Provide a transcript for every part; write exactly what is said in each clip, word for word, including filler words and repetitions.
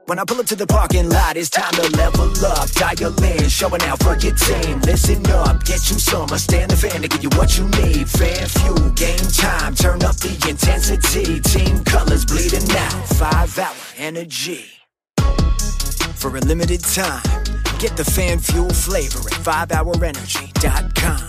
When I pull up to the parking lot, it's time to level up. Dial in, showing out for your team. Listen up, get you some. I stand the fan to give you what you need. Fan fuel, game time, turn up the intensity. Team colors bleeding out, five hour energy. For a limited time, get the fan fuel flavor at five hour energy dot com.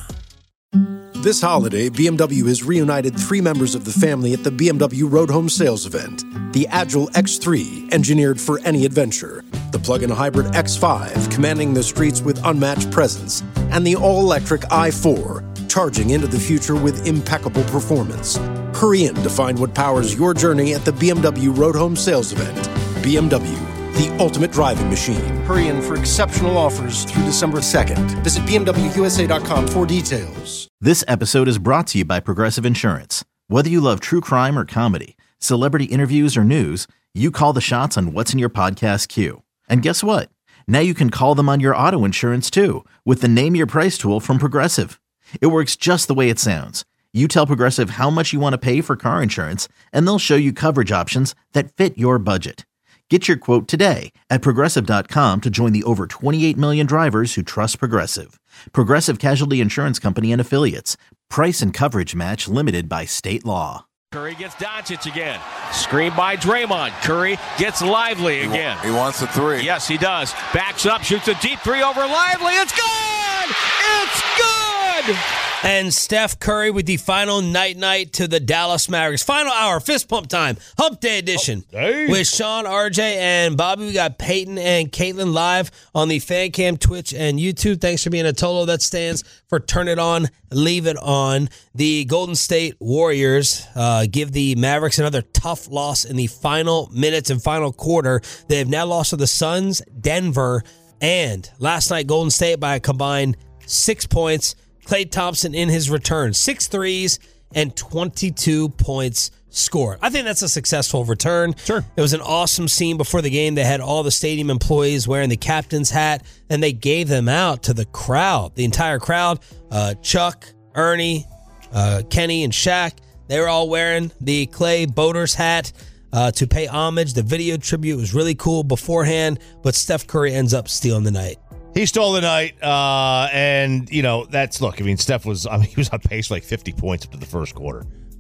This holiday, B M W has reunited three members of the family at the B M W Road Home Sales event. The Agile X three, engineered for any adventure. The plug-in hybrid X five, commanding the streets with unmatched presence. And the all-electric i four, charging into the future with impeccable performance. Hurry in to find what powers your journey at the B M W Road Home Sales event. B M W, the ultimate driving machine. Hurry in for exceptional offers through December second. Visit B M W U S A dot com for details. This episode is brought to you by Progressive Insurance. Whether you love true crime or comedy, celebrity interviews or news, you call the shots on what's in your podcast queue. And guess what? Now you can call them on your auto insurance too with the Name Your Price tool from Progressive. It works just the way it sounds. You tell Progressive how much you want to pay for car insurance, and they'll show you coverage options that fit your budget. Get your quote today at Progressive dot com to join the over twenty-eight million drivers who trust Progressive. Progressive Casualty Insurance Company and Affiliates. Price and coverage match limited by state law. Curry gets Doncic again. Screen by Draymond. Curry gets Lively again. He wants the three. Yes, he does. Backs up, shoots a deep three over Lively. It's good! It's good! And Steph Curry with the final night-night to the Dallas Mavericks. Final hour, fist pump time, hump day edition. Hey. With Sean, R J, and Bobby. We got Peyton and Caitlin live on the Fan Cam, Twitch, and YouTube. Thanks for being a Tolo. That stands for Turn It On, Leave It On. The Golden State Warriors uh, give the Mavericks another tough loss in the final minutes and final quarter. They have now lost to the Suns, Denver, and last night Golden State by a combined six points. Klay Thompson in his return, six threes and twenty-two points scored. I think that's a successful return. Sure. It was an awesome scene before the game. They had all the stadium employees wearing the captain's hat, and they gave them out to the crowd, the entire crowd. Uh, Chuck, Ernie, uh, Kenny, and Shaq, they were all wearing the Klay Boaters hat uh, to pay homage. The video tribute was really cool beforehand, but Steph Curry ends up stealing the night. He stole the night, uh, and, you know, that's, look, I mean, Steph was, I mean, he was on pace for like fifty points up to the first quarter.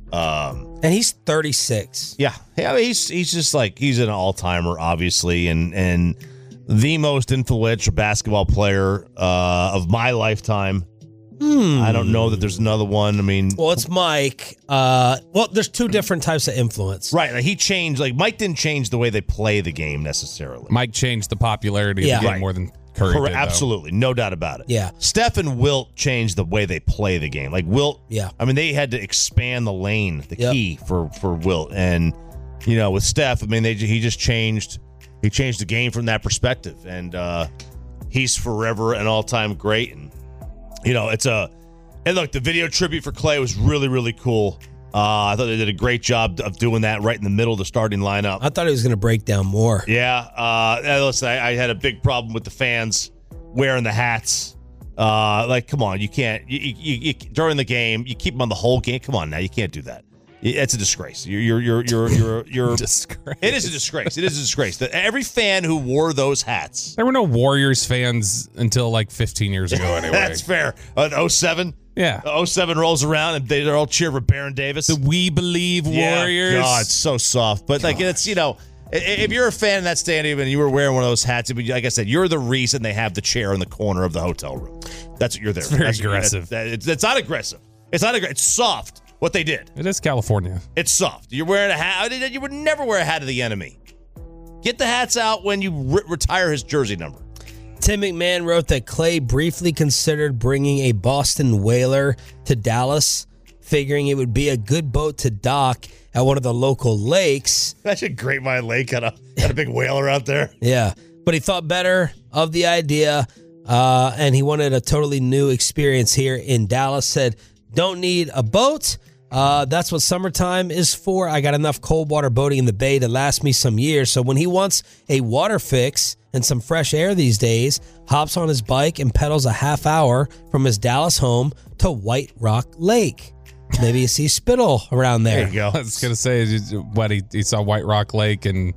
Um, and he's thirty-six. Yeah. yeah I mean, he's he's just like, he's an all-timer, obviously, and, and the most influential basketball player uh, of my lifetime. Hmm. I don't know that there's another one. I mean, well, it's Mike. Uh, well, there's two different types of influence. Right. Like he changed, like, Mike didn't change the way they play the game necessarily. Mike changed the popularity Yeah. of the game Right. more than Curry Correct, did, though. absolutely, no doubt about it. Yeah. Steph and Wilt changed the way they play the game. Like Wilt, Yeah. I mean, they had to expand the lane, the Yep. key for for Wilt, and you know, with Steph, I mean, they he just changed, he changed the game from that perspective, and uh, he's forever an all time great. And you know, it's a and look, the video tribute for Klay was really really cool. Uh, I thought they did a great job of doing that right in the middle of the starting lineup. I thought he was going to break down more. Yeah. Uh, listen, I, I had a big problem with the fans wearing the hats. Uh, like, come on, you can't. You, you, you, during the game, you keep them on the whole game. Come on now, you can't do that. It's a disgrace. You're, you're, you're, you're, you're. you're Disgrace. It is a disgrace. It is a disgrace. That every fan who wore those hats. There were no Warriors fans until like fifteen years ago anyway. That's fair. Uh, oh seven Yeah. oh seven rolls around and they, they're all cheering for Baron Davis. The We Believe Yeah, Warriors. God, it's so soft. But like it's, you know, i- if you're a fan of that stadium and you were wearing one of those hats, I mean, like I said, you're the reason they have the chair in the corner of the hotel room. That's what you're there. It's very That's what you're- aggressive. that- it's, it's not aggressive. It's not aggressive. It's soft. What they did. It is California. It's soft. You're wearing a hat. You would never wear a hat of the enemy. Get the hats out when you re- retire his jersey number. Tim McMahon wrote that Klay briefly considered bringing a Boston whaler to Dallas, figuring it would be a good boat to dock at one of the local lakes. Imagine Great Mind Lake had a, had a big whaler out there. Yeah, but he thought better of the idea, uh, and he wanted a totally new experience here in Dallas. Said, don't need a boat. Uh, that's what summertime is for. I got enough cold water boating in the bay to last me some years. So when he wants a water fix and some fresh air these days, hops on his bike and pedals a half hour from his Dallas home to White Rock Lake. Maybe you see Spittle around there. There you go. I was going to say, what, he, he saw White Rock Lake and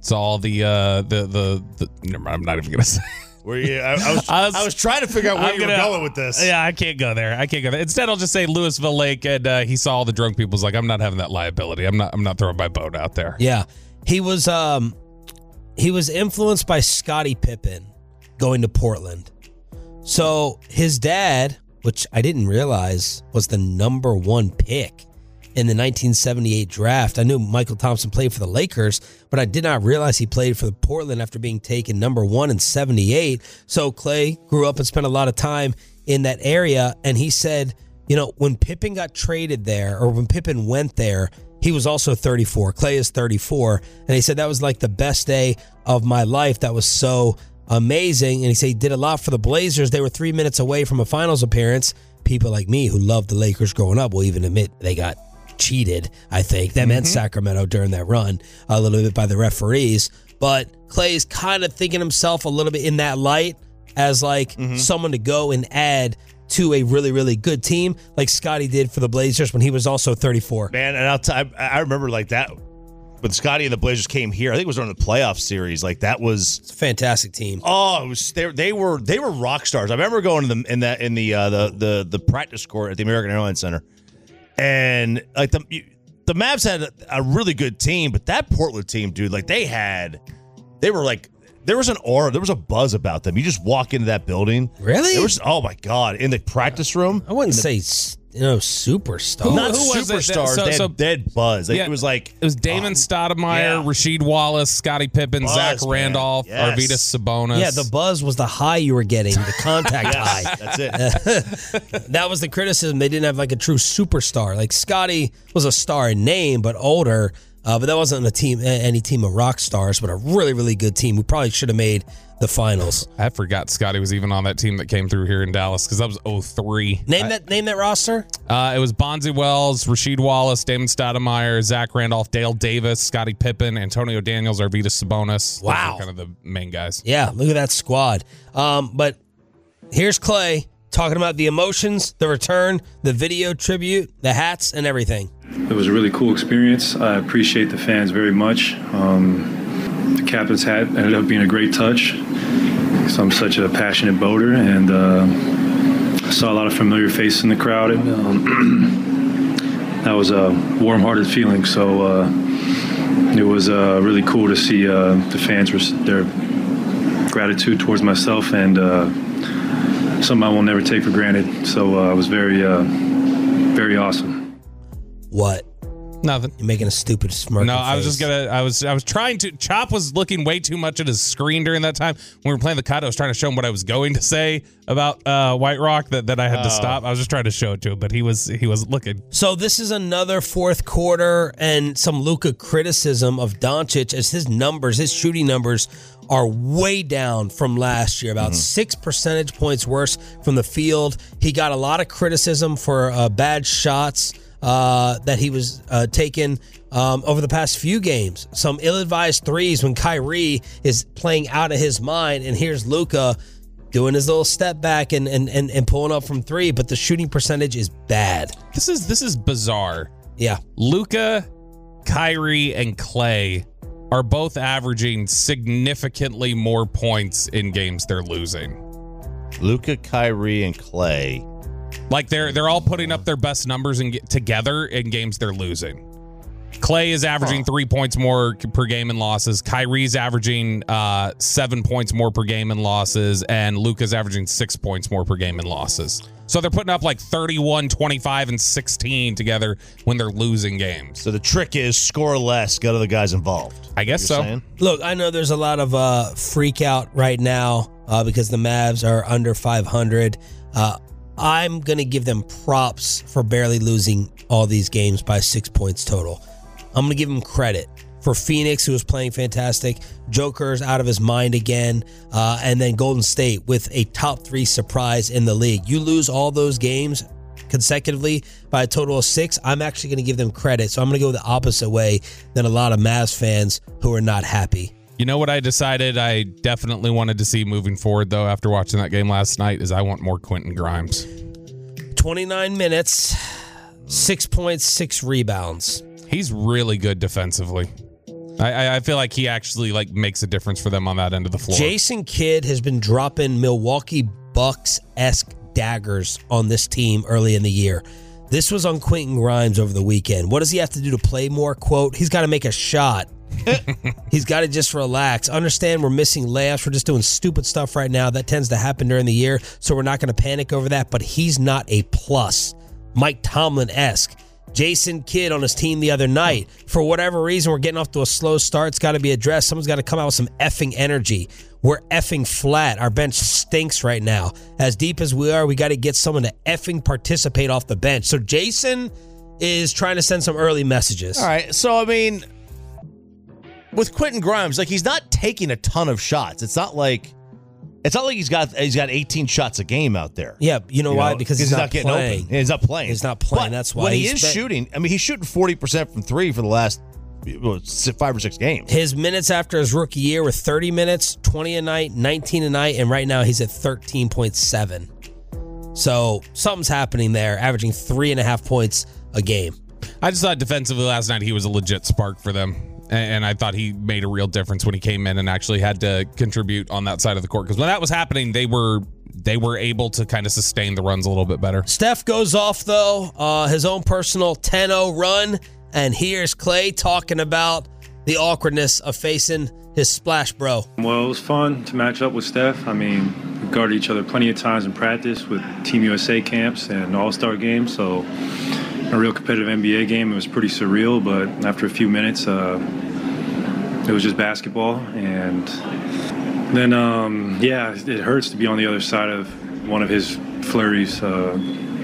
Saw the uh, the the, the never mind, I'm not even gonna say. Were you, I, I, was, I, was, I was trying to figure out where I'm you gonna, were going with this. Yeah, I can't go there. I can't go there. Instead, I'll just say Louisville Lake, and uh, he saw all the drunk people's like, I'm not having that liability. I'm not. I'm not throwing my boat out there. Yeah, he was. Um, he was influenced by Scottie Pippen going to Portland. So his dad, which I didn't realize was the number one pick in the nineteen seventy-eight draft. I knew Michael Thompson played for the Lakers, but I did not realize he played for the Portland after being taken number one in seventy-eight. So Clay grew up and spent a lot of time in that area. And he said, you know, when Pippen got traded there, or when Pippen went there, he was also thirty-four. Clay is thirty-four. And he said that was like the best day of my life. That was so amazing. And he said he did a lot for the Blazers. They were three minutes away from a finals appearance. People like me who loved the Lakers growing up will even admit they got cheated, I think. Them mm-hmm. and Sacramento during that run a little bit by the referees. But Clay's kind of thinking himself a little bit in that light as like mm-hmm. someone to go and add to a really, really good team like Scottie did for the Blazers when he was also thirty-four. Man, and I'll t- I remember like that when Scottie and the Blazers came here. I think it was during the playoff series. Like that was it's a fantastic team. Oh, it was they, they were they were rock stars. I remember going to the in that in the uh, the the the practice court at the American Airlines Center. And like the the Mavs had a, a really good team, but that Portland team, dude, like they had, they were like, there was an aura, there was a buzz about them. You just walk into that building. Really? It was, oh my God, in the practice room. I wouldn't the, say, you know, superstars. Not who was superstars. So, they, so, had, they had buzz. Like, yeah, it was like. It was Damon oh, Stoudemire, yeah. Rasheed Wallace, Scottie Pippen, Buzz, Zach man. Randolph, Yes. Arvydas Sabonis. Yeah, the buzz was the high you were getting, the contact Yes, high. that's it. That was the criticism. They didn't have like a true superstar. Like Scottie was a star in name, but older. Uh, but that wasn't a team, any team of rock stars, but a really, really good team. We probably should have made the finals. I forgot Scottie was even on that team that came through here in Dallas because that was oh three. Name I, that name that roster? Uh, it was Bonzi Wells, Rasheed Wallace, Damon Stoudemire, Zach Randolph, Dale Davis, Scottie Pippen, Antonio Daniels, Arvydas Sabonis. Wow. Those are kind of the main guys. Yeah, look at that squad. Um, but here's Clay talking about the emotions, the return, the video tribute, the hats, and everything. It was a really cool experience. I appreciate the fans very much. Um, the captain's hat ended up being a great touch because I'm such a passionate boater, and uh, I saw a lot of familiar faces in the crowd. And, um, that was a warm-hearted feeling. So uh, it was uh, really cool to see uh, the fans, their gratitude towards myself, and uh, something I will never take for granted. So uh, it was very, uh, very awesome. What? Nothing. You're making a stupid smirk. No, I was face. just gonna. I was. I was trying to. Chop was looking way too much at his screen during that time when we were playing the cut. I was trying to show him what I was going to say about uh, White Rock that, that I had oh. to stop. I was just trying to show it to him, but he was he was looking. So this is another fourth quarter and some Luka criticism of Doncic as his numbers, his shooting numbers are way down from last year, about mm-hmm. six percentage points worse from the field. He got a lot of criticism for uh, bad shots uh, that he was uh, taking um, over the past few games. Some ill-advised threes when Kyrie is playing out of his mind, and here's Luka doing his little step back and, and, and, and pulling up from three, but the shooting percentage is bad. This is this is bizarre. Yeah. Luka, Kyrie, and Clay are both averaging significantly more points in games they're losing. Luka, Kyrie, and Clay. Like they're they're all putting up their best numbers in, together in games they're losing. Clay is averaging huh. three points more per game in losses. Kyrie's averaging uh, seven points more per game in losses, and Luka's averaging six points more per game in losses. So they're putting up like thirty-one, twenty-five, and sixteen together when they're losing games. So the trick is score less, get other guys involved. I guess so. Saying? Look, I know there's a lot of uh, freak out right now uh, because the Mavs are under five hundred. Uh, I'm going to give them props for barely losing all these games by six points total. I'm going to give them credit for Phoenix, who was playing fantastic. Joker's out of his mind again. Uh, and then Golden State with a top three surprise in the league. You lose all those games consecutively by a total of six. I'm actually going to give them credit. So I'm going to go the opposite way than a lot of Mavs fans who are not happy. You know what I decided I definitely wanted to see moving forward, though, after watching that game last night, is I want more Quentin Grimes. twenty-nine minutes, six points, six rebounds. He's really good defensively. I, I feel like he actually like makes a difference for them on that end of the floor. Jason Kidd has been dropping Milwaukee Bucks-esque daggers on this team early in the year. This was on Quentin Grimes over the weekend. What does he have to do to play more? Quote, he's got to make a shot. He's got to just relax. Understand we're missing layups. We're just doing stupid stuff right now. That tends to happen during the year, so we're not going to panic over that, but he's not a plus. Mike Tomlin-esque. Jason Kidd on his team the other night. For whatever reason, we're getting off to a slow start. It's got to be addressed. Someone's got to come out with some effing energy. We're effing flat. Our bench stinks right now. As deep as we are, we got to get someone to effing participate off the bench. So Jason is trying to send some early messages. All right. So, I mean, with Quentin Grimes, like he's not taking a ton of shots. It's not like it's not like he's got he's got eighteen shots a game out there. Yeah, you know you why? Know, because he's, he's not, not getting playing. open. He's not playing. He's not playing. But That's why when he's he is been, shooting. I mean, he's shooting forty percent from three for the last well, five or six games. His minutes after his rookie year were thirty minutes, twenty a night, nineteen a night, and right now he's at thirteen point seven. So something's happening there, averaging three and a half points a game. I just thought defensively last night he was a legit spark for them. And I thought he made a real difference when he came in and actually had to contribute on that side of the court. Because when that was happening, they were they were able to kind of sustain the runs a little bit better. Steph goes off, though, uh, his own personal ten oh run. And here's Clay talking about the awkwardness of facing his splash bro. Well, it was fun to match up with Steph. I mean, we guarded each other plenty of times in practice with Team U S A camps and All-Star games. So a real competitive N B A game. It was pretty surreal, but after a few minutes, uh, it was just basketball. And then, um, yeah, it hurts to be on the other side of one of his flurries. Uh,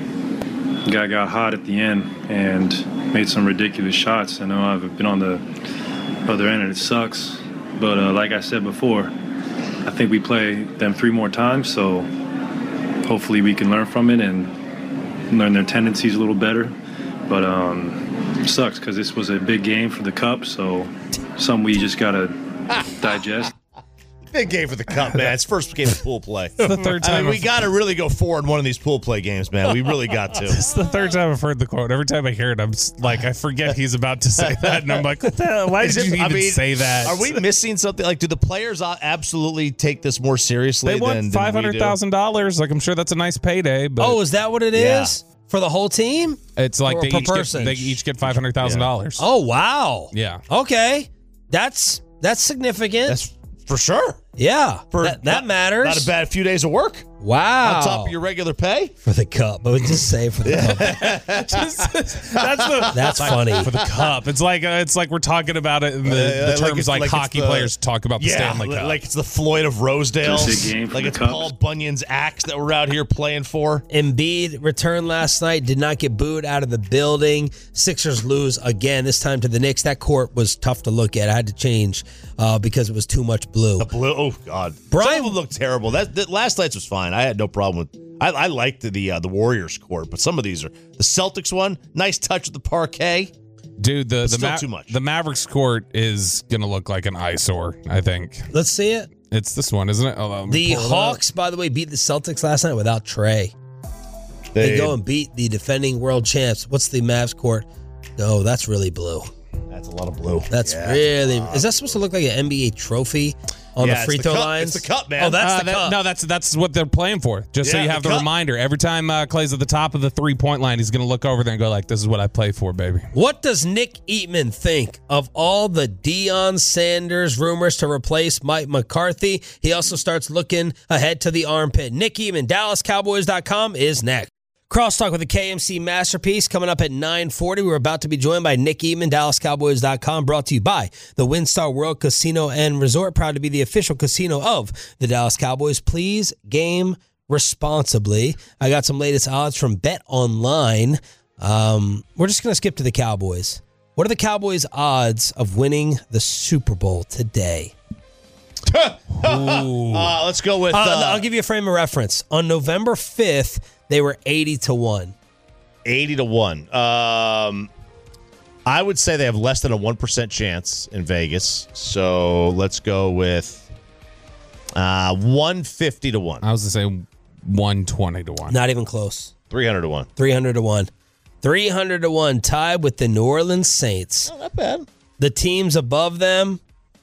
the guy got hot at the end and made some ridiculous shots. I know I've been on the other end, and it sucks. But uh, like I said before, I think we play them three more times, so hopefully we can learn from it and learn their tendencies a little better. But um, it sucks because this was a big game for the Cup, so something we just got to digest. Big game for the Cup, man. It's first game of pool play. It's the third time. I mean, we got to really go forward in one of these pool play games, man. We really got to. It's the third time I've heard the quote. Every time I hear it, I'm like, I forget he's about to say that, and I'm like, what the hell? Why did you even I mean, say that? Are we missing something? Like, do the players absolutely take this more seriously? They want five hundred thousand dollars. Like, I'm sure that's a nice payday. But oh, is that what it yeah. is for the whole team? It's like or they per each, person? Get, they each get five hundred thousand dollars. Yeah. Oh wow. Yeah. Okay, that's that's significant. That's for sure. Yeah, for that, that not, matters. Not a bad few days of work. Wow. On top of your regular pay? For the Cup. But just say for the Cup. just, that's the, that's funny. For the Cup. It's like uh, it's like we're talking about it in the, the uh, terms like, like, like hockey the, players talk about the yeah, Stanley Cup. Like it's the Floyd of Rosedale. Like it's Cups. Paul Bunyan's axe that we're out here playing for. Embiid returned last night, did not get booed out of the building. Sixers lose again, this time to the Knicks. That court was tough to look at. I had to change uh, because it was too much blue. The blue, oh, God. Brian, some of them looked terrible. That, that last night's was fine. I had no problem with. I, I liked the the, uh, the Warriors court, but some of these are the Celtics one. Nice touch with the parquet, dude. The the, still Ma- too much. The Mavericks court is gonna look like an eyesore. I think. Let's see it. It's this one, isn't it? Oh, the Hawks, by the way, beat the Celtics last night without Trey. They, they go and beat the defending world champs. What's the Mavs court? Oh, that's really blue. That's a lot of blue. That's yeah, really. Is that supposed to look like an N B A trophy on yeah, the free the throw cup. lines? It's the cup, man. Oh, that's uh, the that, cup. No, that's that's what they're playing for. Just yeah, so you have the, the reminder. Every time uh, Clay's at the top of the three point line, he's going to look over there and go like, "This is what I play for, baby." What does Nick Eatman think of all the Deion Sanders rumors to replace Mike McCarthy? He also starts looking ahead to the armpit. Nick Eatman, Dallas Cowboys dot com is next. Crosstalk with the K M C Masterpiece coming up at nine forty. We're about to be joined by Nick Eatman, Dallas Cowboys dot com, brought to you by the WinStar World Casino and Resort, proud to be the official casino of the Dallas Cowboys. Please game responsibly. I got some latest odds from Bet Online. Um, we're just going to skip to the Cowboys. What are the Cowboys' odds of winning the Super Bowl today? uh, let's go with... Uh, uh, I'll give you a frame of reference. On November fifth, they were eighty to one. eighty to one. Um, I would say they have less than a one percent chance in Vegas. So let's go with uh, one fifty to one. I was going to say one twenty to one. Not even close. three hundred to one. three hundred to one. three hundred to one, tied with the New Orleans Saints. Oh, not bad. the teams above them,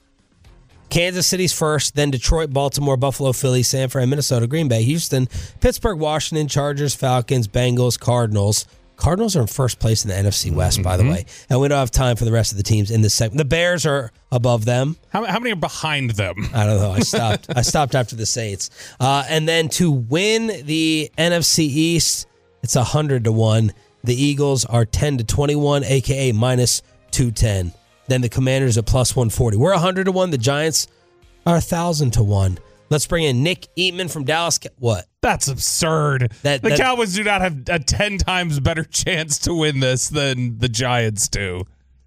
Kansas City's first, then Detroit, Baltimore, Buffalo, Philly, San Fran, Minnesota, Green Bay, Houston, Pittsburgh, Washington, Chargers, Falcons, Bengals, Cardinals. Cardinals are in first place in the N F C West, mm-hmm. by the way. And we don't have time for the rest of the teams in this segment. The Bears are above them. How, how many are behind them? I don't know. I stopped. I stopped after the Saints. Uh, and then to win the N F C East, it's one hundred to one. The Eagles are ten to twenty-one, a k a minus two ten. Then the Commanders are plus one forty. We're one hundred to one. The Giants are one thousand to one. Let's bring in Nick Eatman from Dallas. What? That's absurd. That, the that, Cowboys do not have a ten times better chance to win this than the Giants do.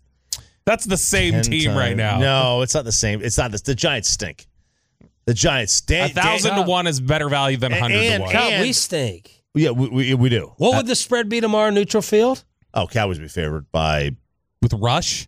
That's the same team times. right now. No, it's not the same. It's not. The, the Giants stink. The Giants stink. A thousand to one is better value than one hundred and, to one. And, we stink. Yeah, we, we, we do. What uh, would the spread be tomorrow, neutral field? Oh, Cowboys be favored by with Rush,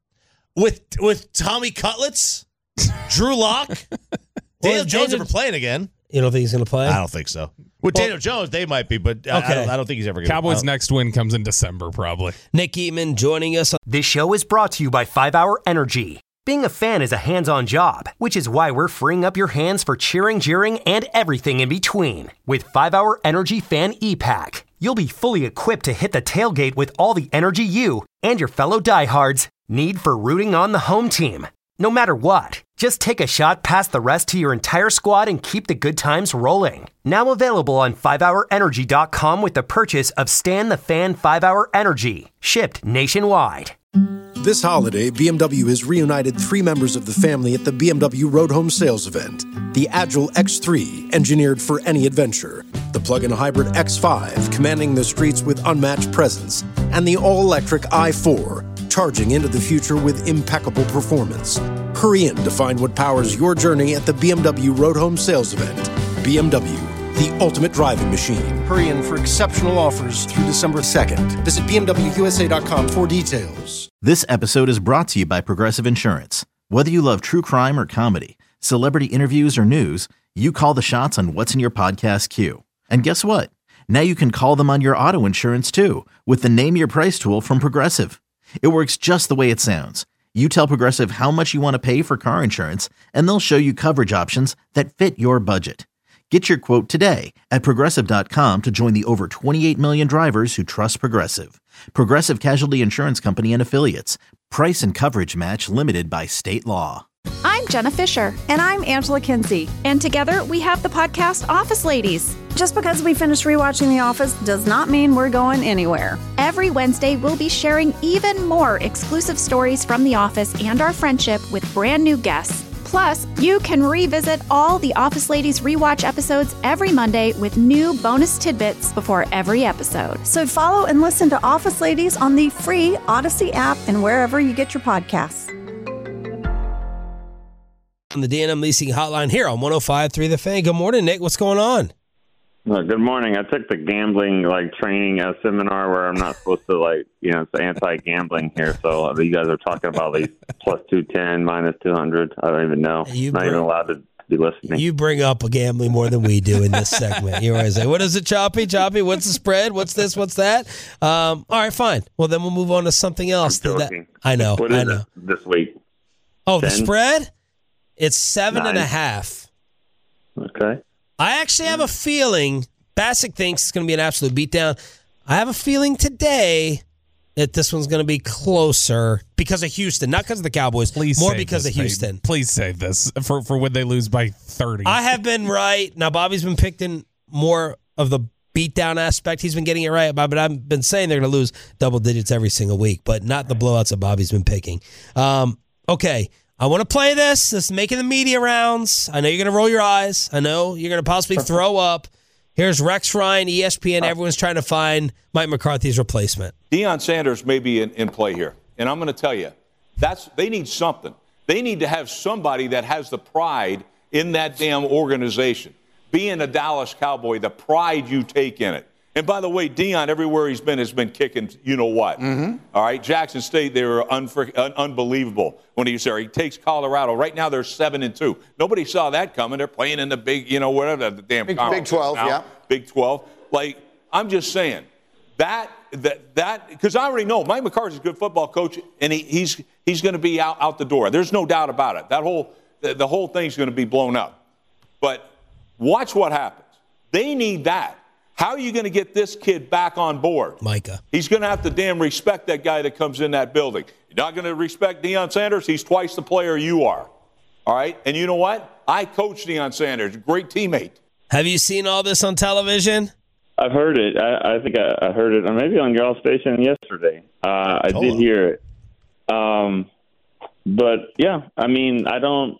with with Tommy Cutlets, Drew Lock. Daniel well, Jones Daniel, ever playing again? You don't think he's going to play? I don't think so. With well, Daniel Jones, they might be, but okay. I, don't, I don't think he's ever going to. Cowboys' next win comes in December, probably. Nick Eatman joining us. This show is brought to you by five hour Energy. Being a fan is a hands-on job, which is why we're freeing up your hands for cheering, jeering, and everything in between. With five hour Energy Fan E-Pack, you'll be fully equipped to hit the tailgate with all the energy you and your fellow diehards need for rooting on the home team. No matter what, just take a shot past the rest to your entire squad and keep the good times rolling. Now available on five hour energy dot com with the purchase of Stan the Fan five hour Energy, shipped nationwide. This holiday, B M W has reunited three members of the family at the B M W Road Home Sales Event. The Agile X three, engineered for any adventure. The plug-in hybrid X five, commanding the streets with unmatched presence. And the all-electric i four, charging into the future with impeccable performance. Hurry in to find what powers your journey at the B M W Road Home Sales Event. B M W, the ultimate driving machine. Hurry in for exceptional offers through December second. Visit B M W U S A dot com for details. This episode is brought to you by Progressive Insurance. Whether you love true crime or comedy, celebrity interviews or news, you call the shots on what's in your podcast queue. And guess what? Now you can call them on your auto insurance too with the Name Your Price tool from Progressive. It works just the way it sounds. You tell Progressive how much you want to pay for car insurance, and they'll show you coverage options that fit your budget. Get your quote today at Progressive dot com to join the over twenty-eight million drivers who trust Progressive. Progressive Casualty Insurance Company and Affiliates. Price and coverage match limited by state law. I'm Jenna Fisher. And I'm Angela Kinsey. And together we have the podcast Office Ladies. Just because we finished rewatching The Office does not mean we're going anywhere. Every Wednesday, we'll be sharing even more exclusive stories from The Office and our friendship with brand new guests. Plus, you can revisit all the Office Ladies rewatch episodes every Monday with new bonus tidbits before every episode. So follow and listen to Office Ladies on the free Odyssey app and wherever you get your podcasts. On the D and M Leasing Hotline here on one oh five point three The Fan. Good morning, Nick. What's going on? Well, good morning. I took the gambling like training uh, seminar where I'm not supposed to like, you know, it's anti-gambling here. So uh, you guys are talking about these plus two ten, minus two hundred. I don't even know. You not bring, even allowed to be listening. You bring up a gambling more than we do in this segment. You always say, what is it, Choppy? Choppy, what's the spread? What's this? What's that? Um, all right, fine. Well, then we'll move on to something else. I'm joking. That, I know. What is I know. it this week? Oh, ten? The spread? It's seven Nine. and a half. Okay. I actually have a feeling Bassick thinks it's going to be an absolute beatdown. I have a feeling today that this one's going to be closer because of Houston, not because of the Cowboys. Please more save because this, of Houston. Peyton. Please save this for, for when they lose by thirty. I have been right. Now, Bobby's been picked in more of the beatdown aspect. He's been getting it right, but I've been saying they're going to lose double digits every single week, but not the blowouts that Bobby's been picking. Um, okay. I want to play this. This is making the media rounds. I know you're going to roll your eyes. I know you're going to possibly throw up. Here's Rex Ryan, E S P N. Everyone's trying to find Mike McCarthy's replacement. Deion Sanders may be in, in play here. And I'm going to tell you, that's they need something. They need to have somebody that has the pride in that damn organization. Being a Dallas Cowboy, the pride you take in it. And by the way, Deion, everywhere he's been, has been kicking you know what. Mm-hmm. All right, Jackson State, they were unfre- un- unbelievable when he was there. He takes Colorado. Right now, they're seven and two. Nobody saw that coming. They're playing in the big, you know, whatever the damn Big, conference Big twelve, now. yeah. Big twelve. Like, I'm just saying, that that that because I already know Mike McCarthy's a good football coach, and he, he's he's going to be out, out the door. There's no doubt about it. That whole the, the whole thing's going to be blown up. But watch what happens. They need that. How are you going to get this kid back on board? Micah. He's going to have to damn respect that guy that comes in that building. You're not going to respect Deion Sanders. He's twice the player you are. All right? And you know what? I coached Deion Sanders. Great teammate. Have you seen all this on television? I've heard it. I, I think I, I heard it maybe on y'all's station yesterday. Uh, I did hear it. Um, but, yeah, I mean, I don't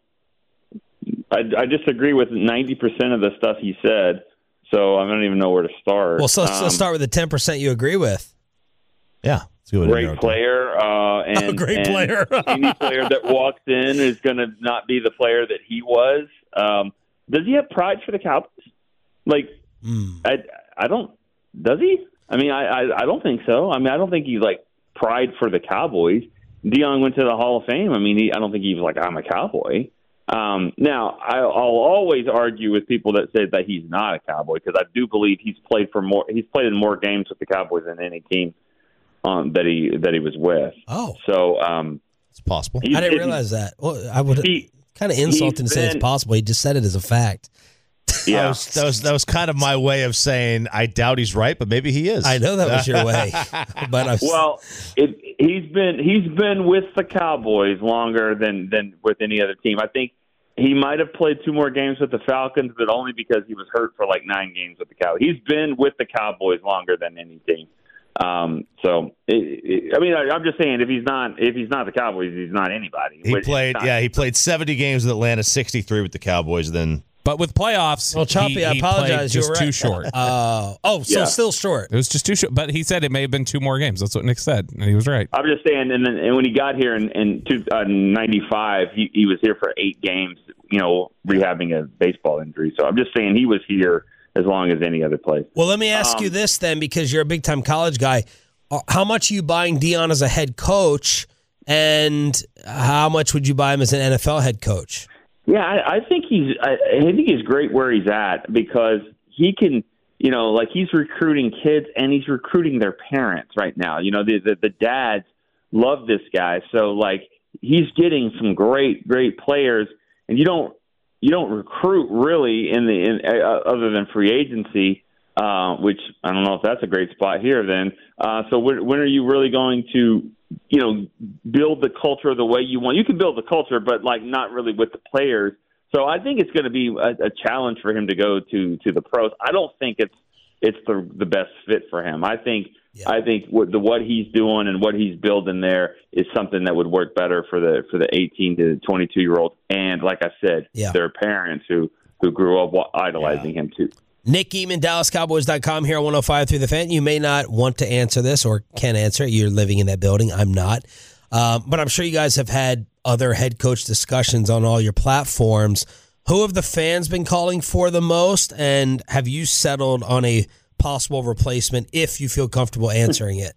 I, I disagree with ninety percent of the stuff he said, so I don't even know where to start. Well, so, um, so let's start with the ten percent you agree with. Yeah. Great player. Uh, and, oh, great and player. any player that walks in is going to not be the player that he was. Um, does he have pride for the Cowboys? Like, mm. I, I don't. Does he? I mean, I, I, I don't think so. I mean, I don't think he's like pride for the Cowboys. Deion went to the Hall of Fame. I mean, he, I don't think he was like, I'm a Cowboy. Um, now, I, I'll always argue with people that say that he's not a Cowboy because I do believe he's played for more. He's played in more games with the Cowboys than any team um, that he that he was with. Oh, so um, it's possible. I didn't realize that. Well, I would kind of insulting to say it's possible. He just said it as a fact. Yeah, that was, that was that was kind of my way of saying I doubt he's right, but maybe he is. I know that was your way, but I was... well, it, he's been he's been with the Cowboys longer than than with any other team. I think he might have played two more games with the Falcons, but only because he was hurt for like nine games with the Cowboys. He's been with the Cowboys longer than any team. Um, so it, it, I mean, I, I'm just saying if he's not if he's not the Cowboys, he's not anybody. He played yeah, he played seventy games with Atlanta, sixty-three with the Cowboys, then. But with playoffs, well, Choppy, he, I he apologize. Just You're right. too short. Uh, oh, so yeah. still short. It was just too short. But he said it may have been two more games. That's what Nick said, and he was right. I'm just saying. And then, and when he got here in, in two, uh, ninety-five, he, he was here for eight games. You know, rehabbing a baseball injury. So I'm just saying he was here as long as any other place. Well, let me ask um, you this then, because you're a big time college guy. How much are you buying Deion as a head coach, and how much would you buy him as an N F L head coach? Yeah, I, I think he's. I, I think he's great where he's at because he can, you know, like he's recruiting kids and he's recruiting their parents right now. You know, the the, the dads love this guy, so like he's getting some great great players, and you don't you don't recruit really in the in, uh, other than free agency, uh, which I don't know if that's a great spot here. Then, uh, so when, when are you really going to? You know, build the culture the way you want. You can build the culture, but like not really with the players. So I think it's going to be a, a challenge for him to go to to the pros. I don't think it's it's the the best fit for him. I think yeah. I think what the what he's doing and what he's building there is something that would work better for the for the eighteen to twenty-two year olds. And like I said, yeah. their parents who who grew up idolizing yeah. him too. Nick Eatman, Dallas Cowboys dot com here on one oh five through the Fan. You may not want to answer this or can answer it. You're living in that building. I'm not. Um, but I'm sure you guys have had other head coach discussions on all your platforms. Who have the fans been calling for the most? And have you settled on a possible replacement if you feel comfortable answering it?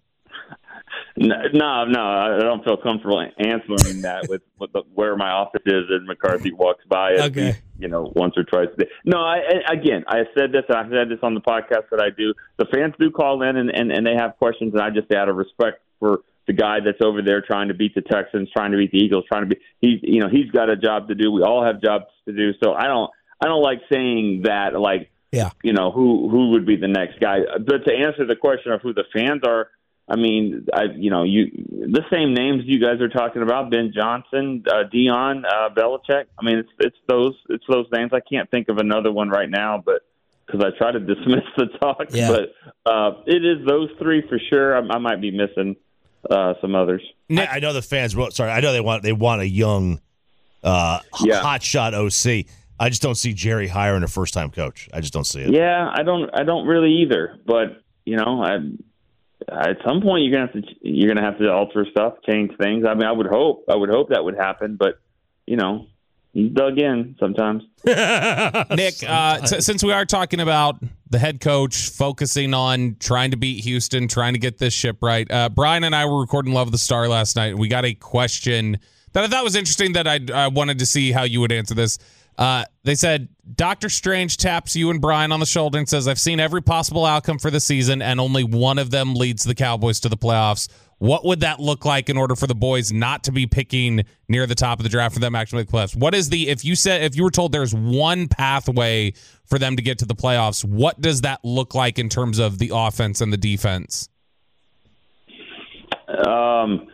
No, no, I don't feel comfortable answering that with, with the, where my office is and McCarthy walks by it, okay. least, you know, once or twice a day. No, I, again, I said this, and I said this on the podcast that I do. The fans do call in, and, and, and they have questions, and I just say out of respect for the guy that's over there trying to beat the Texans, trying to beat the Eagles, trying to be, he's, you know, he's got a job to do. We all have jobs to do. So I don't, I don't like saying that, like, yeah, you know, who, who would be the next guy. But to answer the question of who the fans are, I mean, I you know, you the same names you guys are talking about: Ben Johnson, uh, Deion, uh, Belichick. I mean, it's it's those it's those names. I can't think of another one right now, but because I try to dismiss the talk. Yeah. But uh, it is those three for sure. I, I might be missing uh, some others. I, I know the fans. Sorry, I know they want they want a young, uh, yeah. hot shot O C. I just don't see Jerry hiring a first time coach. I just don't see it. Yeah, I don't. I don't really either. But you know, I. At some point, you're gonna have to you're gonna have to alter stuff, change things. I mean, I would hope I would hope that would happen, but you know, he's dug in sometimes. Nick, uh, t- since we are talking about the head coach focusing on trying to beat Houston, trying to get this ship right, uh, Brian and I were recording Love of the Star last night, and we got a question that I thought was interesting that I, I wanted to see how you would answer this. Uh, they said, Doctor Strange taps you and Brian on the shoulder and says, I've seen every possible outcome for the season, and only one of them leads the Cowboys to the playoffs. What would that look like in order for the boys not to be picking near the top of the draft for them actually make the playoffs? What is the, if you said, if you were told there's one pathway for them to get to the playoffs, what does that look like in terms of the offense and the defense? Um,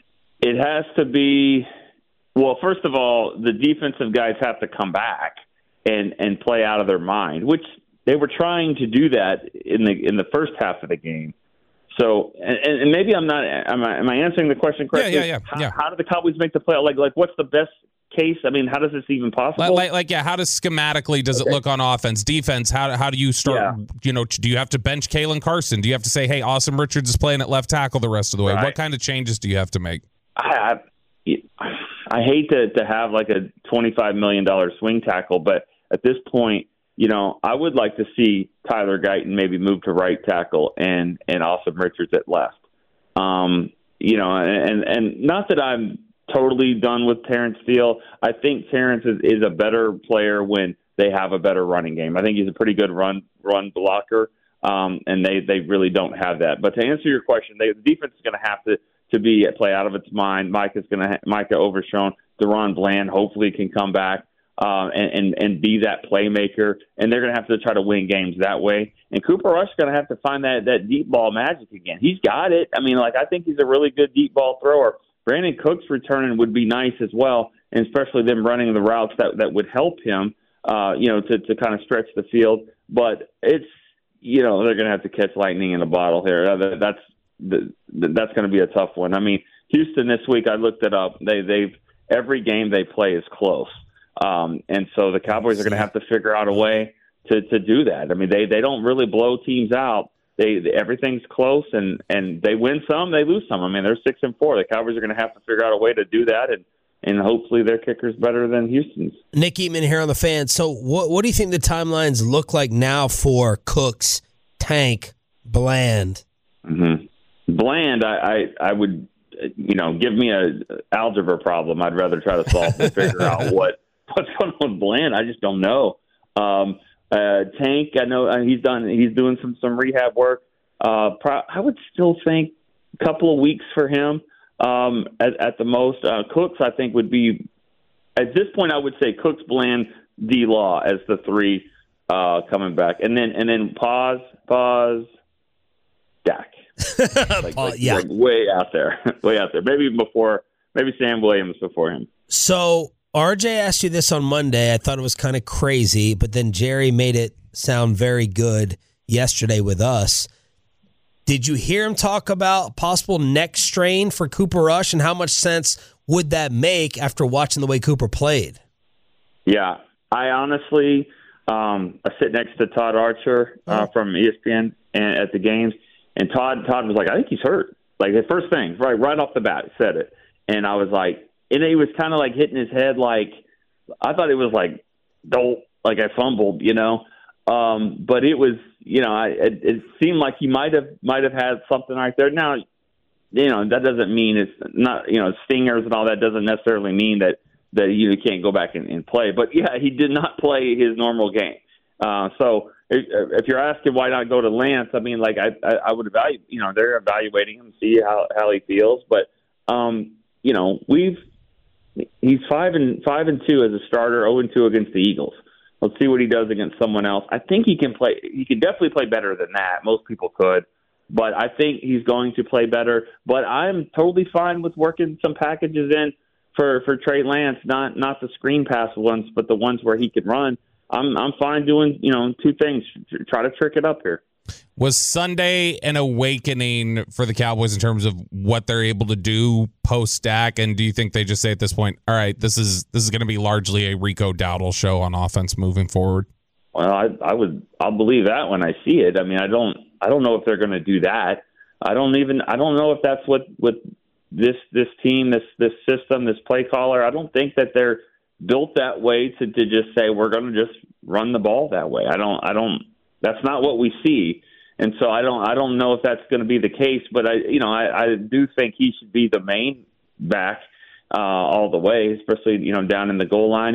it has to be, well, first of all, the defensive guys have to come back and, and play out of their mind, which they were trying to do that in the in the first half of the game. So, and, and maybe I'm not, am I, am I answering the question correctly? Yeah, yeah, yeah. How, yeah. how do the Cowboys make the play? Like, like what's the best case? I mean, how does this even possible? Like, like, like yeah, how does schematically does okay. it look on offense? Defense, how how do you start, yeah. you know, do you have to bench Kalen Carson? Do you have to say, hey, Awesome Richards is playing at left tackle the rest of the way? Right. What kind of changes do you have to make? I, I, I hate to, to have like a twenty-five million dollars swing tackle, but at this point, you know, I would like to see Tyler Guyton maybe move to right tackle and, and Awesome Richards at left. Um, you know, and, and not that I'm totally done with Terrence Steele. I think Terrence is, is a better player when they have a better running game. I think he's a pretty good run run blocker, um, and they, they really don't have that. But to answer your question, they, the defense is going to have to to be play out of its mind. Micah's going to ha- Micah Overshown, Deron Bland hopefully can come back uh, and, and and be that playmaker, and they're going to have to try to win games that way. And Cooper Rush is going to have to find that that deep ball magic again. He's got it. I mean, like I think he's a really good deep ball thrower. Brandon Cooks returning would be nice as well, and especially them running the routes that that would help him, uh, you know, to to kind of stretch the field. But it's you know they're going to have to catch lightning in a bottle here. That's The, that's going to be a tough one. I mean, Houston this week, I looked it up. They, they've every game they play is close, um, and so the Cowboys are going to have to figure out a way to, to do that. I mean, they, they don't really blow teams out. They, they everything's close, and, and they win some, they lose some. I mean, they're six and four. The Cowboys are going to have to figure out a way to do that, and and hopefully their kicker's better than Houston's. Nick Eatman here on the Fan. So, what what do you think the timelines look like now for Cooks, Tank, Bland? Mm-hmm. Bland, I, I, I would, you know, give me a algebra problem. I'd rather try to solve and figure out what what's going on with Bland. I just don't know. Um, uh, Tank, I know uh, he's done. He's doing some some rehab work. Uh, pro- I would still think a couple of weeks for him um, at, at the most. Uh, Cooks, I think, would be at this point. I would say Cooks, Bland, D-Law as the three uh, coming back, and then and then pause, pause, Dak. like, uh, like, yeah, like way out there, way out there. Maybe before, maybe Sam Williams before him. So R J asked you this on Monday. I thought it was kind of crazy, but then Jerry made it sound very good yesterday with us. Did you hear him talk about possible neck strain for Cooper Rush, and how much sense would that make after watching the way Cooper played? Yeah, I honestly, um, I sit next to Todd Archer uh, oh. from E S P N and at the games. And Todd, Todd was like, I think he's hurt. Like the first thing, right, right off the bat, said it. And I was like, and he was kind of like hitting his head, like I thought it was like, don't, like I fumbled, you know. Um, but it was, you know, I, it, it seemed like he might have, might have had something right there. Now, you know, that doesn't mean it's not, you know, stingers and all that doesn't necessarily mean that that you can't go back and, and play. But yeah, he did not play his normal game. Uh, so. If you're asking why not go to Lance, I mean, like I, I, I would evaluate. You know, they're evaluating him, see how, how he feels. But um, you know, we've he's five and five and two as a starter, zero and two against the Eagles. Let's see what he does against someone else. I think he can play. He can definitely play better than that. Most people could, but I think he's going to play better. But I'm totally fine with working some packages in for for Trey Lance, not not the screen pass ones, but the ones where he can run. I'm I'm fine doing, you know, two things. Try to trick it up here. Was Sunday an awakening for the Cowboys in terms of what they're able to do post Dak? And do you think they just say at this point, all right, this is this is going to be largely a Rico Dowdle show on offense moving forward? Well, I, I would I'll believe that when I see it. I mean, I don't I don't know if they're going to do that. I don't even I don't know if that's what, what this this team, this this system, this play caller. I don't think that they're built that way to, to just say we're going to just run the ball that way. I don't I don't that's not what we see. And so I don't I don't know if that's going to be the case, but I you know I, I do think he should be the main back uh, all the way, especially you know down in the goal line. And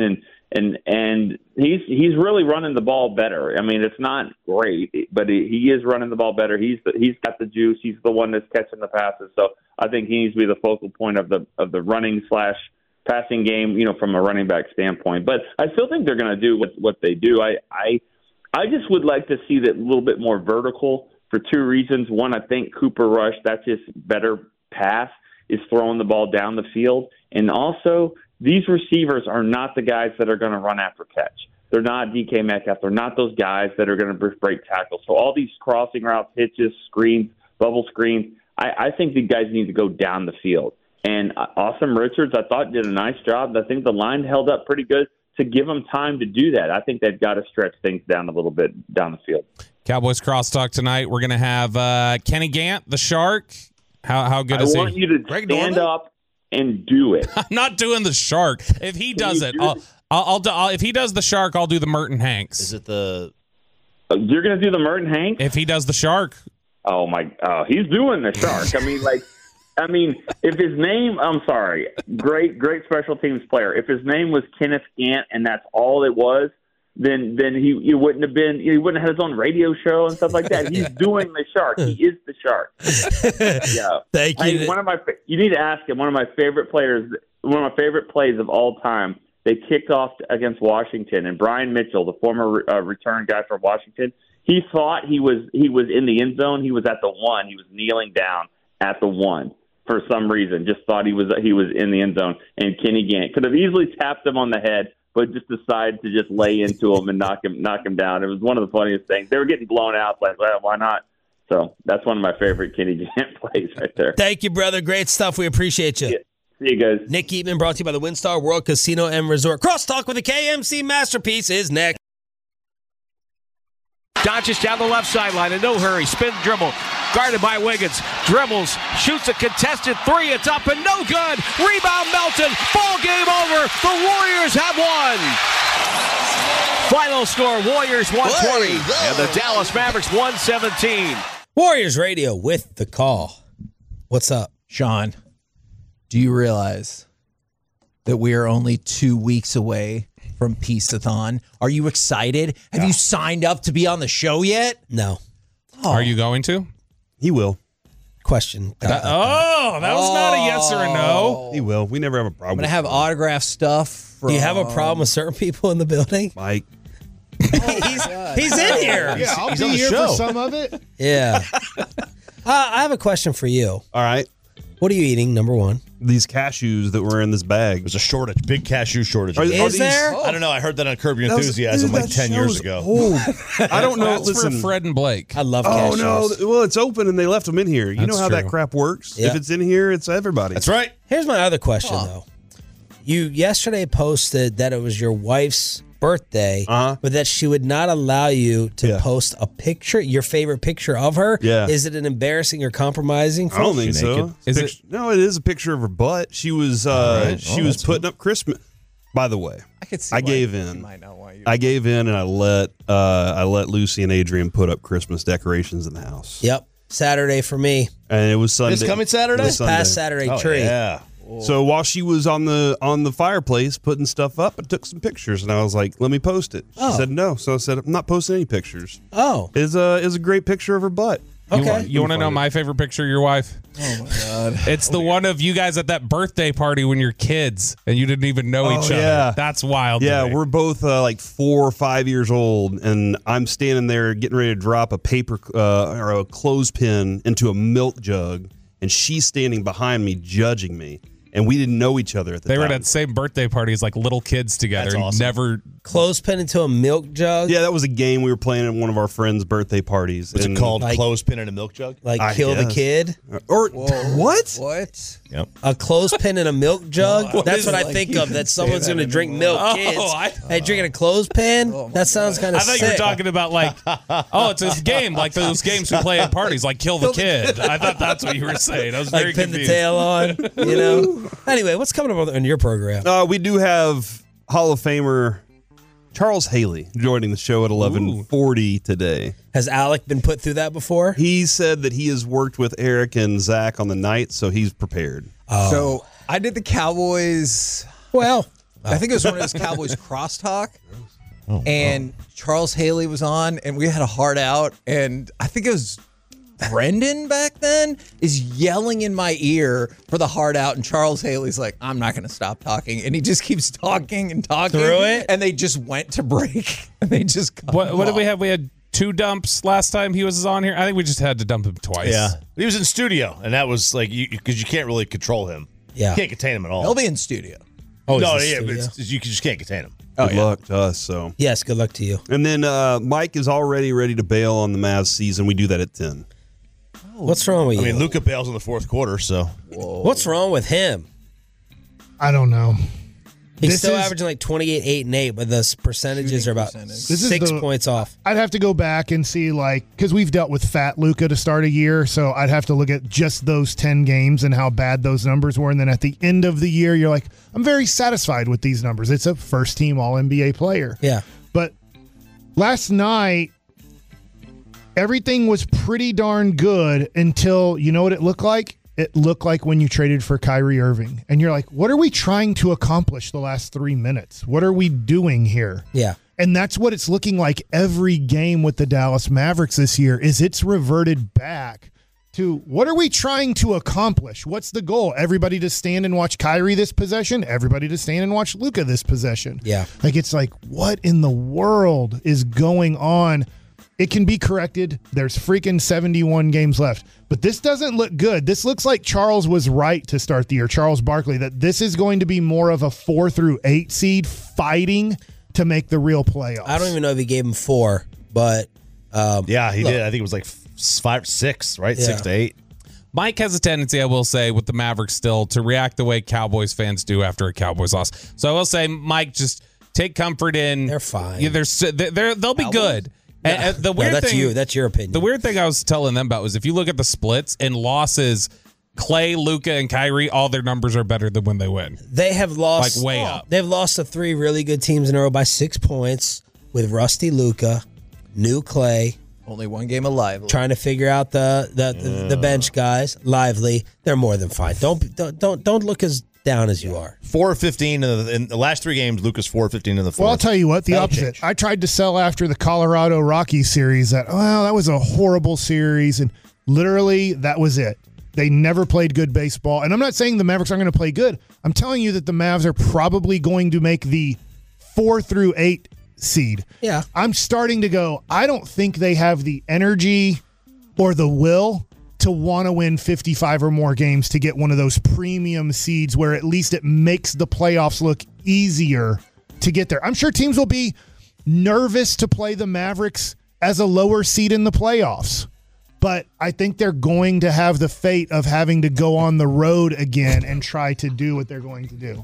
And and he's he's really running the ball better. I mean, it's not great, but he, he is running the ball better. He's the, he's got the juice. He's the one that's catching the passes. So I think he needs to be the focal point of the of the running slash passing game, you know, from a running back standpoint. But I still think they're going to do what what they do. I I I just would like to see that a little bit more vertical for two reasons. One, I think Cooper Rush, that's his better pass, is throwing the ball down the field, and also these receivers are not the guys that are going to run after catch. They're not D K Metcalf. They're not those guys that are going to break tackles. So all these crossing routes, hitches, screens, bubble screens, I, I think the guys need to go down the field. And Awesome Richards, I thought, did a nice job. I think the line held up pretty good to give them time to do that. I think they've got to stretch things down a little bit down the field. Cowboys crosstalk tonight. We're going to have uh, Kenny Gant, the Shark. How how good I is he? I want you to Greg stand Norman? up and do it. I'm not doing the Shark. If he does you it, do I'll, the- I'll, I'll, do, I'll if he does the Shark, I'll do the Merton Hanks. Is it the? You're going to do the Merton Hanks? If he does the Shark, Oh my! Oh, he's doing the Shark. I mean, like, I mean, if his name, I'm sorry, great, great special teams player. If his name was Kenneth Gant and that's all it was, then then he, he wouldn't have been. He wouldn't have had his own radio show and stuff like that. He's doing the Shark. He is the Shark. Yeah. Thank Hey, you. one of my, you need to ask him. One of my favorite players, one of my favorite plays of all time. They kicked off against Washington, and Brian Mitchell, the former uh, return guy from Washington, he thought he was he was in the end zone. He was at the one. He was kneeling down at the one for some reason. Just thought he was he was in the end zone. And Kenny Gant could have easily tapped him on the head, but just decided to just lay into him and knock him knock him down. It was one of the funniest things. They were getting blown out. Like, well, why not? So that's one of my favorite Kenny Gant plays right there. Thank you, brother. Great stuff. We appreciate you. Yeah. See you guys. Nick Eatman, brought to you by the WinStar World Casino and Resort. Crosstalk with the K M C Masterpiece is next. Doncic down the left sideline, in no hurry, spin dribble, guarded by Wiggins, dribbles, shoots a contested three, it's up and no good, rebound Melton, ball game over, the Warriors have won. Final score, Warriors one twenty, and the Dallas Mavericks one seventeen. Warriors Radio with the call. What's up? Sean, do you realize that we are only two weeks away from Peace-a-thon? Are you excited? Have you signed up to be on the show yet? No. Oh. are you going to? He will. Question. That- oh, that was not a yes or a no. He will. We never have a I'm problem. going to with have him. autograph stuff. From, Do you have a problem with certain people in the building? Mike. he's, he's in here. Yeah, I'll He's be on the here show. for some of it. Yeah. uh, I have a question for you. All right. What are you eating, number one? These cashews that were in this bag. There's a shortage, big cashew shortage. Are- are Is these- there? I don't know. I heard that on Curb Your That was- Enthusiasm dude, like that ten years show's ago. old. I don't know. That's Listen. for Fred and Blake. I love Oh cashews. no! Well, it's open and they left them in here. You That's know how that true. crap works. Yeah. If it's in here, it's everybody. That's right. Here's my other question, though. You yesterday posted that it was your wife's birthday, Uh-huh. but that she would not allow you to Yeah. post a picture, your favorite picture of her. Yeah. Is it an embarrassing or compromising? I don't for think She so. naked? Is Picture- No, it is a picture of her butt. She was uh, right. she Oh, was that's putting up Christmas. By the way, I could see I why gave you in. might not want you. I gave in and I let uh, I let Lucy and Adrian put up Christmas decorations in the house. Yep. Saturday for me. And it was Sunday. This coming Saturday? This Sunday. Past Saturday Oh, tree. yeah. So while she was on the on the fireplace putting stuff up, I took some pictures and I was like, "Let me post it." She Oh. said no, so I said, "I'm not posting any pictures." Oh, Is a is a great picture of her butt. You okay. want, you want to know my favorite picture of your wife? Oh my god! It's the one of you guys at that birthday party when you're kids and you didn't even know Oh, each other. yeah. That's wild. to Yeah, me. we're both uh, like four or five years old, and I'm standing there getting ready to drop a paper uh, or a clothespin into a milk jug, and she's standing behind me judging me, and we didn't know each other at the They time. were at the same birthday party as like little kids together. That's and awesome. Never. Clothespin into a milk jug. Yeah, that was a game we were playing at one of our friends' birthday parties. Was it and- called Like- clothespin in a milk jug? Like I kill the guess. kid. Or what? What? Yep. A clothespin in a milk jug. What That's is what it I like think you of. That can someone's say going that to drink anymore? milk. Oh, Kids. I- hey, drinking a clothespin. Oh, my that sounds kind I of thought sick. you were talking about like, oh, it's this game, like those games we play at parties, like kill the kid. I thought that's what you were saying. I was very like pin the confused. tail on. You know. Anyway, what's coming up on your program? Uh, we do have Hall of Famer Charles Haley joining the show at eleven forty today. Has Alec been put through that before? He said that he has worked with Eric and Zach on the night, so he's prepared. Oh. So I did the Cowboys. Well, I think it was one of those Cowboys crosstalk. Oh, and wow. Charles Haley was on, and we had a hard out, and I think it was Brendan back then is yelling in my ear for the hard out, and Charles Haley's like, I'm not going to stop talking, and he just keeps talking and talking. Through it? And they just went to break, and they just cut What, him what did off. we have? We had two dumps last time he was on here. I think we just had to dump him twice. Yeah, he was in studio, and that was like you because you can't really control him. Yeah, you can't contain him at all. He'll be in studio. Oh he's no, in yeah, studio. but it's, you just can't contain him. Good luck to us. So Yes, good luck to you. and then uh, Mike is already ready to bail on the Mavs season. We do that at ten. What's wrong with I you? mean, Luka bails in the fourth quarter, so What's wrong with him? I don't know. He's This still is- averaging like twenty-eight, eight, and eight, but the s- percentages are about This is six the- points off. I'd have to go back and see, like, because we've dealt with fat Luka to start a year, so I'd have to look at just those ten games and how bad those numbers were. And then at the end of the year, you're like, I'm very satisfied with these numbers. It's a first team All N B A player. Yeah. But last night, everything was pretty darn good until, you know what it looked like? It looked like when you traded for Kyrie Irving. And you're like, what are we trying to accomplish the last three minutes? What are we doing here? Yeah. And that's what it's looking like every game with the Dallas Mavericks this year is it's reverted back to what are we trying to accomplish? What's the goal? Everybody to stand and watch Kyrie this possession? Everybody to stand and watch Luka this possession? Yeah. Like, it's like, what in the world is going on? It can be corrected. There's freaking seventy-one games left. But this doesn't look good. This looks like Charles was right to start the year, Charles Barkley, that this is going to be more of a four through eight seed fighting to make the real playoffs. I don't even know if he gave him four, but um, yeah, he look, did. I think it was like f- five, six, right? Yeah. Six to eight. Mike has a tendency, I will say, with the Mavericks still to react the way Cowboys fans do after a Cowboys loss. So I will say, Mike, just take comfort in. They're fine. Yeah, they're, they're, they're they'll be good. And, and the No, weird that's thing, you. That's your opinion. The weird thing I was telling them about was if you look at the splits and losses, Clay, Luka, and Kyrie, all their numbers are better than when they win. They have lost Like, way up. They've lost to three really good teams in a row by six points with Rusty Luka, new Clay, Only one game alive. trying to figure out the the, the, the bench guys. Lively, they're more than fine. Don't don't don't, don't look as down as you are. Four of fifteen in the, in the last three games. Lucas four of fifteen in the fourth. Well, I'll tell you what, the That'll opposite. change. I tried to sell after the Colorado Rockies series that, well, that was a horrible series. And literally, that was it. They never played good baseball. And I'm not saying the Mavericks aren't going to play good. I'm telling you that the Mavs are probably going to make the four through eight seed. Yeah. I'm starting to go, I don't think they have the energy or the will to want to win fifty-five or more games to get one of those premium seeds where at least it makes the playoffs look easier to get there. I'm sure teams will be nervous to play the Mavericks as a lower seed in the playoffs, but I think they're going to have the fate of having to go on the road again and try to do what they're going to do.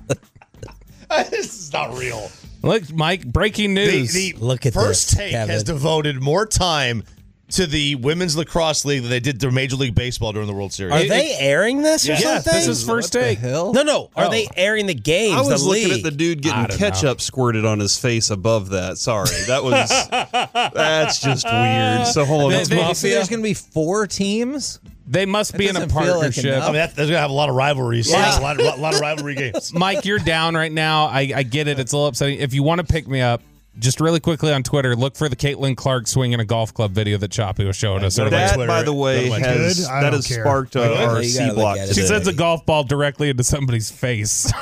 This is not real. Look, Mike, breaking news. The, the Look at First this, Take Kevin. has devoted more time to the Women's Lacrosse League than they did to Major League Baseball during the World Series. Are they airing this or Yes, something? this is first take. Hell? No, no. Are Oh. they airing the games? I was the looking league? at the dude I getting don't ketchup squirted on his face above that. Sorry, that was that's just weird. So hold on, They- let's they- move- So there's going to be four teams? They must be in a doesn't feel like partnership. enough. I mean, that, that's going to have a lot of rivalries. Yeah. A, lot, a lot of rivalry games. Mike, you're down right now. I, I get it. It's a little upsetting. If you want to pick me up, just really quickly on Twitter, look for the Caitlin Clark swinging a golf club video that Choppy was showing us. Go to my earlier. that, Twitter. by the way, Go to my has Good? I that don't has care. sparked uh, Really? our You C gotta look block. at it. She today. sends a golf ball directly into somebody's face.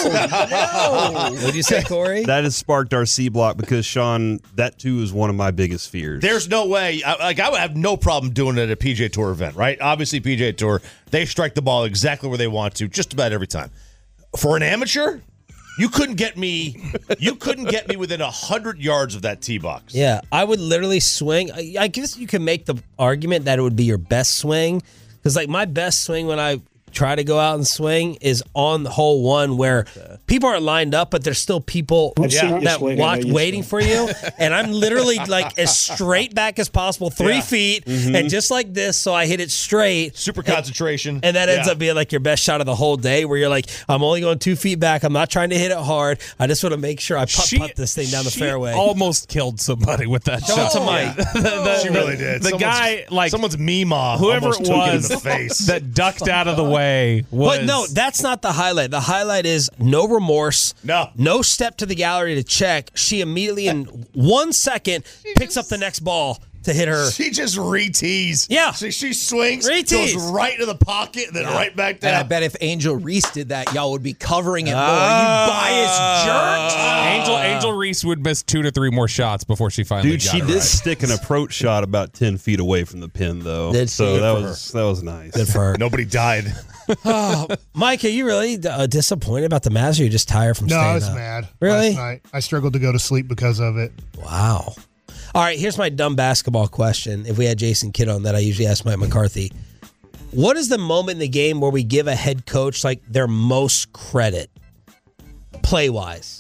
What'd you say, Corey? That has sparked our C block because Sean, that too is one of my biggest fears. There's no way. I, like I would have no problem doing it at a P G A Tour event, right? Obviously, P G A Tour, they strike the ball exactly where they want to, just about every time. For an amateur, you couldn't get me. You couldn't get me within a hundred yards of that tee box. Yeah, I would literally swing. I I guess you can make the argument that it would be your best swing because, like, my best swing when I try to go out and swing is on the hole one where people aren't lined up, but there's still people Yeah. that watch waiting for you, and I'm literally like as straight back as possible, three Yeah. feet, and just like this, so I hit it straight. Super concentration, And that ends Yeah. up being like your best shot of the whole day where you're like, I'm only going two feet back. I'm not trying to hit it hard. I just want to make sure I putt, She- putt this thing down the she fairway. almost killed somebody with that Show it shot. to Mike. The- the- She really did. The Someone's- guy, like someone's Mima, whoever almost it took it in was the face. that ducked out of the way was. But no, that's not the highlight. The highlight is no remorse. No. No step to the gallery to check. She immediately, in one second, picks up the next ball to hit her. She just re-tees. Yeah. She, she swings, Re-tees. goes right to the pocket, and then Yeah. right back down. And I bet if Angel Reese did that, y'all would be covering it more. You biased jerk. Angel Angel Reese would miss two to three more shots before she finally Dude, got she it did right. stick an approach shot about ten feet away from the pin, though. Did she? so Good that for was that was nice. Good for her. Nobody died. Oh, Mike, are you really uh, disappointed about the Mavs, or are you just tired from No, staying I was up? mad. Really? Last night. I struggled to go to sleep because of it. Wow. All right, here's my dumb basketball question. If we had Jason Kidd on that, I usually ask Mike McCarthy. What is the moment in the game where we give a head coach like their most credit, play-wise?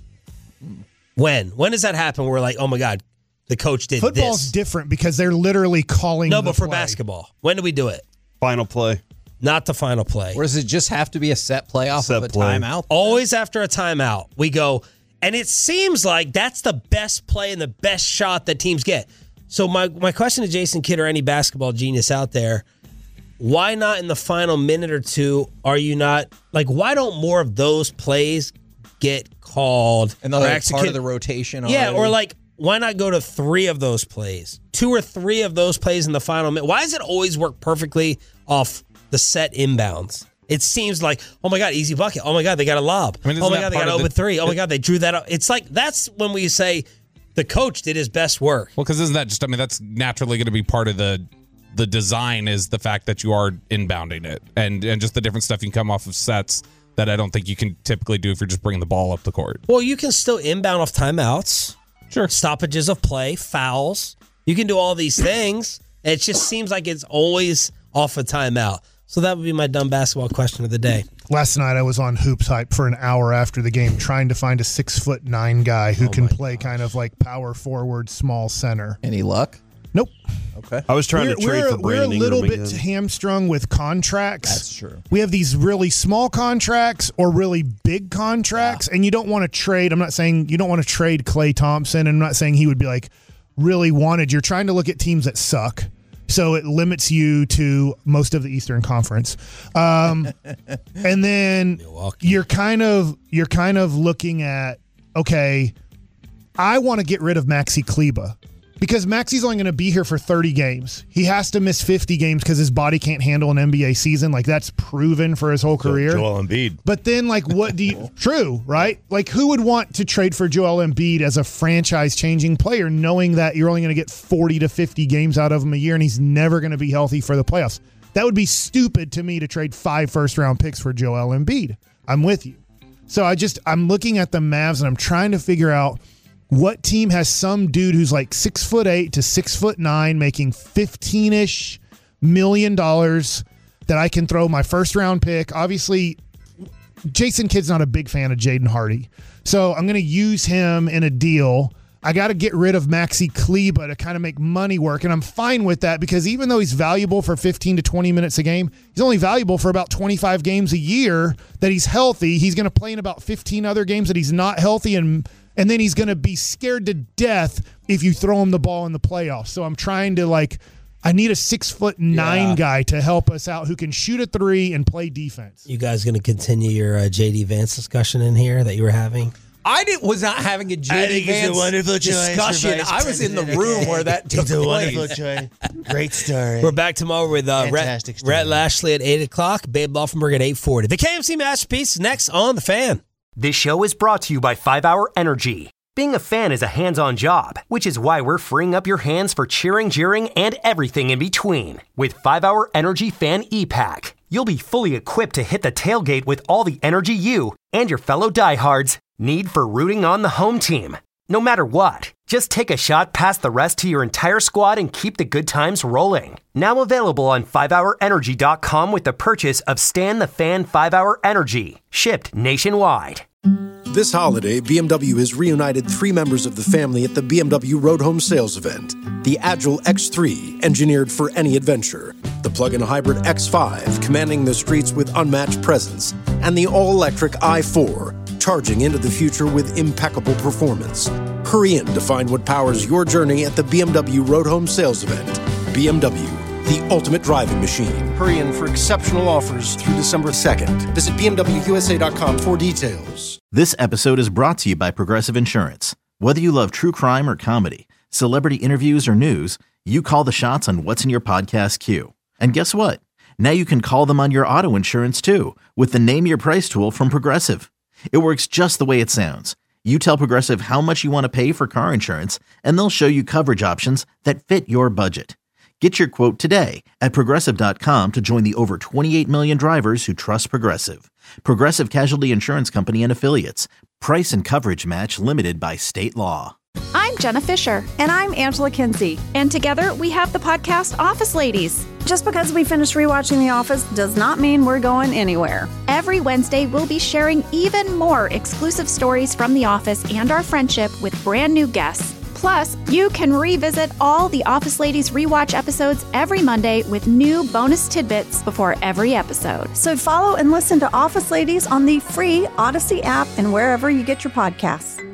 When? When does that happen where we're like, oh my God, the coach did Football's this? different because they're literally calling No, the but for play. basketball, when do we do it? Final play. Not the final play. Or does it just have to be a set play off Set of a play. timeout? Always after a timeout, we go, and it seems like that's the best play and the best shot that teams get. So my, my question to Jason Kidd or any basketball genius out there, why not in the final minute or two are you not, like, why don't more of those plays get called? And they're or like part executed? of the rotation Yeah, already? or like, why not go to three of those plays? Two or three of those plays in the final minute. Why does it always work perfectly off the set inbounds? It seems like, oh my God, easy bucket. Oh my God, they got a lob. I mean, oh isn't my that God, they part got of open the- three. Oh my God, they drew that up. It's like, that's when we say the coach did his best work. Well, because isn't that just, I mean, that's naturally going to be part of the the design is the fact that you are inbounding it and, and just the different stuff you can come off of sets that I don't think you can typically do if you're just bringing the ball up the court. Well, you can still inbound off timeouts. Sure. Stoppages of play, fouls. You can do all these things. It just seems like it's always off a timeout. So that would be my dumb basketball question of the day. Last night I was on Hoops Hype for an hour after the game trying to find a six foot nine guy who Oh can my play gosh. kind of like power forward, small center. Any luck? Nope. Okay. I was trying we're, to trade we're, for we're a Brandon little Ingram bit again. hamstrung with contracts. That's true. We have these really small contracts or really big contracts, and you don't want to trade. I'm not saying you don't want to trade Klay Thompson, and I'm not saying he would be like really wanted. You're trying to look at teams that suck, so it limits you to most of the Eastern Conference. Um, and then Milwaukee. you're kind of you're kind of looking at, okay, I want to get rid of Maxi Kleba. Because Maxi's only going to be here for thirty games. He has to miss fifty games because his body can't handle an N B A season. Like, that's proven for his whole career. Joel Embiid. But then, like, what do you... True, right? Like, who would want to trade for Joel Embiid as a franchise-changing player knowing that you're only going to get forty to fifty games out of him a year and he's never going to be healthy for the playoffs? That would be stupid to me to trade five first-round picks for Joel Embiid. I'm with you. So I just... I'm looking at the Mavs and I'm trying to figure out what team has some dude who's like six foot eight to six foot nine making fifteen-ish million dollars that I can throw my first round pick. Obviously, Jason Kidd's not a big fan of Jaden Hardy. So I'm going to use him in a deal. I got to get rid of Maxi Kleba to kind of make money work. And I'm fine with that because even though he's valuable for fifteen to twenty minutes a game, he's only valuable for about twenty-five games a year that he's healthy. He's going to play in about fifteen other games that he's not healthy, and and then he's going to be scared to death if you throw him the ball in the playoffs. So I'm trying to, like, I need a six foot nine Yeah. guy to help us out who can shoot a three and play defense. You guys going to continue your uh, J D Vance discussion in here that you were having? I did, was not having a J D Vance discussion. I was in the room where that took place. choice. Great story. We're back tomorrow with uh, Rhett, Fantastic story. Rhett Lashley at eight o'clock, Babe Laufenberg at eight forty. The K M C Masterpiece is next on The Fan. This show is brought to you by five hour Energy. Being a fan is a hands-on job, which is why we're freeing up your hands for cheering, jeering, and everything in between. With five hour Energy Fan E-Pack, you'll be fully equipped to hit the tailgate with all the energy you and your fellow diehards need for rooting on the home team. No matter what, just take a shot past the rest to your entire squad and keep the good times rolling. Now available on five hour energy dot com with the purchase of Stan the Fan five hour Energy, shipped nationwide. This holiday, B M W has reunited three members of the family at the B M W Road Home Sales Event. The Agile X three, engineered for any adventure. The plug-in hybrid X five, commanding the streets with unmatched presence. And the all-electric i four, charging into the future with impeccable performance. Hurry in to find what powers your journey at the B M W Road Home Sales Event. B M W, the ultimate driving machine. Hurry in for exceptional offers through December second. Visit B M W U S A dot com for details. This episode is brought to you by Progressive Insurance. Whether you love true crime or comedy, celebrity interviews or news, you call the shots on what's in your podcast queue. And guess what? Now you can call them on your auto insurance too with the Name Your Price tool from Progressive. It works just the way it sounds. You tell Progressive how much you want to pay for car insurance, and they'll show you coverage options that fit your budget. Get your quote today at Progressive dot com to join the over twenty-eight million drivers who trust Progressive. Progressive Casualty Insurance Company and Affiliates. Price and coverage match limited by state law. I'm Jenna Fisher. And I'm Angela Kinsey. And together we have the podcast Office Ladies. Just because we finished rewatching The Office does not mean we're going anywhere. Every Wednesday, we'll be sharing even more exclusive stories from The Office and our friendship with brand new guests. Plus, you can revisit all the Office Ladies rewatch episodes every Monday with new bonus tidbits before every episode. So follow and listen to Office Ladies on the free Odyssey app and wherever you get your podcasts.